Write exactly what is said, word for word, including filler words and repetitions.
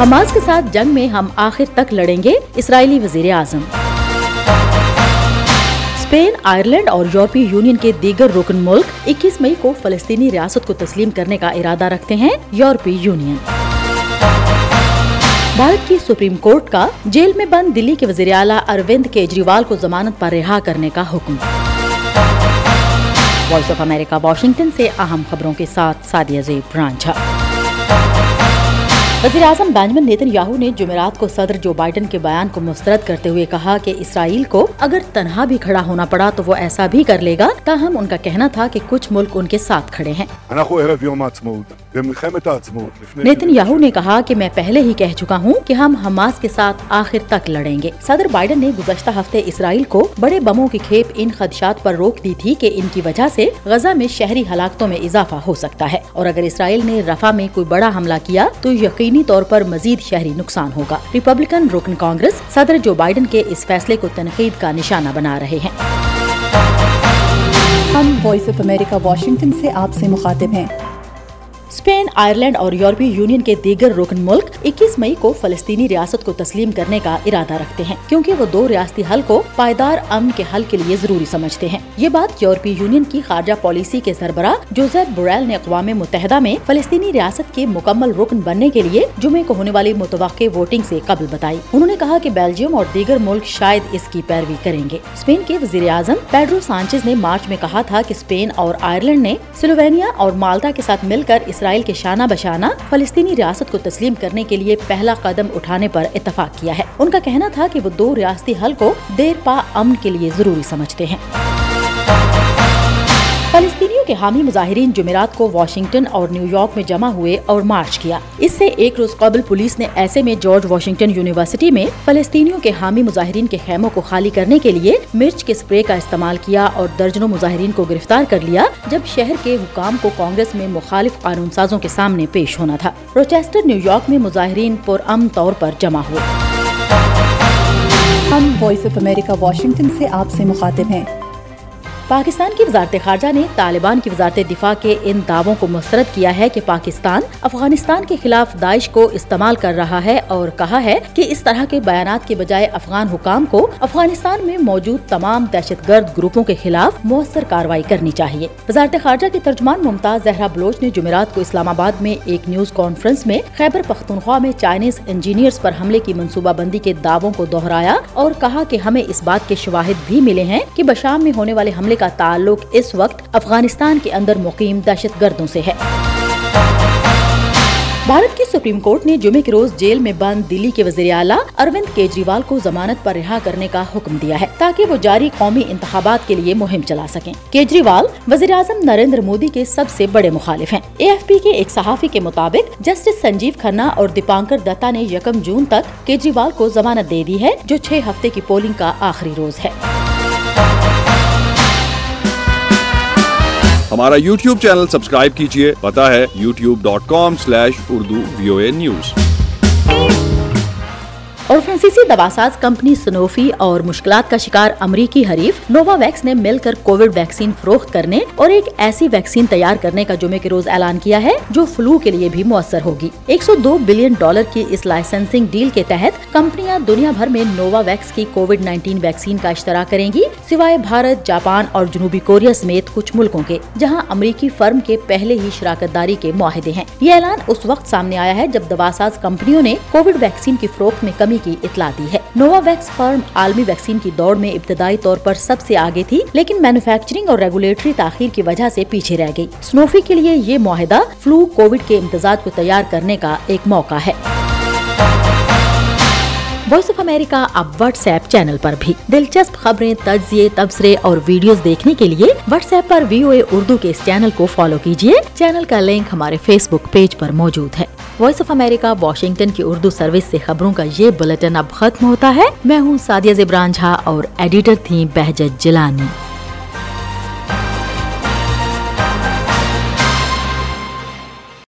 Hamas کے ساتھ جنگ میں ہم آخر تک لڑیں گے، اسرائیلی وزیر اعظم۔ اسپین، آئرلینڈ اور یورپی یونین کے دیگر رکن ملک اکیس مئی کو فلسطینی ریاست کو تسلیم کرنے کا ارادہ رکھتے ہیں، یورپی یونین۔ بھارت کی سپریم کورٹ کا جیل میں بند دلی کے وزیر اعلیٰ اروند کیجریوال کو ضمانت پر رہا کرنے کا حکم۔ وائس آف امریکہ واشنگٹن سے اہم خبروں کے ساتھ سعدیہ زیب رانجھا۔ وزیر اعظم بنجمن نیتن یاہو نے جمعرات کو صدر جو بائیڈن کے بیان کو مسترد کرتے ہوئے کہا کہ اسرائیل کو اگر تنہا بھی کھڑا ہونا پڑا تو وہ ایسا بھی کر لے گا، تاہم ان کا کہنا تھا کہ کچھ ملک ان کے ساتھ کھڑے ہیں۔ نیتن یاہو نے کہا کہ میں پہلے ہی کہہ چکا ہوں کہ ہم حماس کے ساتھ آخر تک لڑیں گے۔ صدر بائیڈن نے گزشتہ ہفتے اسرائیل کو بڑے بموں کی کھیپ ان خدشات پر روک دی تھی کہ ان کی وجہ سے غزہ میں شہری ہلاکتوں میں اضافہ ہو سکتا ہے، اور اگر اسرائیل نے رفح میں کوئی بڑا حملہ کیا تو یقینی طور پر مزید شہری نقصان ہوگا۔ ریپبلکن رکن کانگریس صدر جو بائیڈن کے اس فیصلے کو تنقید کا نشانہ بنا رہے ہیں۔ ہم وائس آف امریکہ واشنگٹن سے آپ سے مخاطب ہیں۔ اسپین، آئرلینڈ اور یورپی یونین کے دیگر رکن ملک اکیس مئی کو فلسطینی ریاست کو تسلیم کرنے کا ارادہ رکھتے ہیں، کیونکہ وہ دو ریاستی حل کو پائیدار امن کے حل کے لیے ضروری سمجھتے ہیں۔ یہ بات یورپی یونین کی خارجہ پالیسی کے سربراہ جوزیپ بوریل نے اقوام متحدہ میں فلسطینی ریاست کے مکمل رکن بننے کے لیے جمعے کو ہونے والی متوقع ووٹنگ سے قبل بتائی۔ انہوں نے کہا کہ بیلجیم اور دیگر ملک شاید اس کی پیروی کریں گے۔ اسپین کے وزیر اعظم پیڈرو سانچیز نے مارچ میں کہا تھا کہ اسپین اور آئرلینڈ نے سلووینیا اور مالٹا کے ساتھ مل کر اسرائیل کے شانہ بشانہ فلسطینی ریاست کو تسلیم کرنے کے لیے پہلا قدم اٹھانے پر اتفاق کیا ہے۔ ان کا کہنا تھا کہ وہ دو ریاستی حل کو دیر پا امن کے لیے ضروری سمجھتے ہیں۔ فلسطینیوں کے حامی مظاہرین جمعرات کو واشنگٹن اور نیو یارک میں جمع ہوئے اور مارچ کیا۔ اس سے ایک روز قبل پولیس نے ایسے میں جارج واشنگٹن یونیورسٹی میں فلسطینیوں کے حامی مظاہرین کے خیموں کو خالی کرنے کے لیے مرچ کے سپرے کا استعمال کیا اور درجنوں مظاہرین کو گرفتار کر لیا، جب شہر کے حکام کو کانگریس میں مخالف قانون سازوں کے سامنے پیش ہونا تھا۔ روچیسٹر، نیو یارک میں مظاہرین پرامن طور پر جمع ہوئے۔ ہم وائس آف امریکہ واشنگٹن سے آپ سے مخاطب ہیں۔ پاکستان کی وزارت خارجہ نے طالبان کی وزارت دفاع کے ان دعووں کو مسترد کیا ہے کہ پاکستان افغانستان کے خلاف داعش کو استعمال کر رہا ہے، اور کہا ہے کہ اس طرح کے بیانات کے بجائے افغان حکام کو افغانستان میں موجود تمام دہشت گرد گروپوں کے خلاف مؤثر کارروائی کرنی چاہیے۔ وزارت خارجہ کی ترجمان ممتاز زہرا بلوچ نے جمعرات کو اسلام آباد میں ایک نیوز کانفرنس میں خیبر پختونخوا میں چائنیز انجینئرز پر حملے کی منصوبہ بندی کے دعووں کو دہرایا اور کہا کہ ہمیں اس بات کے شواہد بھی ملے ہیں کہ بشام میں ہونے والے حملے کا تعلق اس وقت افغانستان کے اندر مقیم دہشت گردوں سے ہے۔ بھارت کی سپریم کورٹ نے جمعے کے روز جیل میں بند دلی کے وزیر اعلیٰ اروند کیجریوال کو ضمانت پر رہا کرنے کا حکم دیا ہے، تاکہ وہ جاری قومی انتخابات کے لیے مہم چلا سکیں۔ کیجریوال وزیر اعظم نریندر مودی کے سب سے بڑے مخالف ہیں۔ اے ایف پی کے ایک صحافی کے مطابق جسٹس سنجیو کھنہ اور دیپانکر دتا نے یکم جون تک کیجریوال کو ضمانت دے دی ہے، جو چھ ہفتے کی پولنگ کا آخری روز ہے۔ ہمارا یوٹیوب چینل سبسکرائب کیجئے، پتہ ہے YouTube dot com slash Urdu V O A news. اور فرانسیسی دواساز کمپنی سنوفی اور مشکلات کا شکار امریکی حریف نووا ویکس نے مل کر کووڈ ویکسین فروخت کرنے اور ایک ایسی ویکسین تیار کرنے کا جمعے کے روز اعلان کیا ہے جو فلو کے لیے بھی مؤثر ہوگی۔ ایک سو دو بلین ڈالر کی اس لائسنسنگ ڈیل کے تحت کمپنیاں دنیا بھر میں نووا ویکس کی کووڈ نائنٹین ویکسین کا اشتراک کریں گی، سوائے بھارت، جاپان اور جنوبی کوریا سمیت کچھ ملکوں کے، جہاں امریکی فرم کے پہلے ہی شراکت داری کے معاہدے ہیں۔ یہ اعلان اس وقت سامنے آیا ہے جب دواساز کمپنیوں نے کووڈ ویکسین کی فروخت میں کمی کی اطلاع دی ہے۔ نووا ویکس فرم عالمی ویکسین کی دوڑ میں ابتدائی طور پر سب سے آگے تھی، لیکن مینوفیکچرنگ اور ریگولیٹری تاخیر کی وجہ سے پیچھے رہ گئی۔ سنوفی کے لیے یہ معاہدہ فلو کووڈ کے امتزاج کو تیار کرنے کا ایک موقع ہے۔ وائس آف امریکہ اب واٹس ایپ چینل پر بھی دلچسپ خبریں، تجزیے، تبصرے اور ویڈیوز دیکھنے کے لیے واٹس ایپ پر وی او اے اردو کے اس چینل کو فالو کیجیے۔ چینل کا لنک ہمارے فیس بک پیج پر موجود ہے۔ وائس آف امریکہ واشنگٹن کی اردو سروس سے خبروں کا یہ بلیٹن اب ختم ہوتا ہے۔ میں ہوں سعدیہ زیب رانجھا اور ایڈیٹر تھیں بہجت جیلانی۔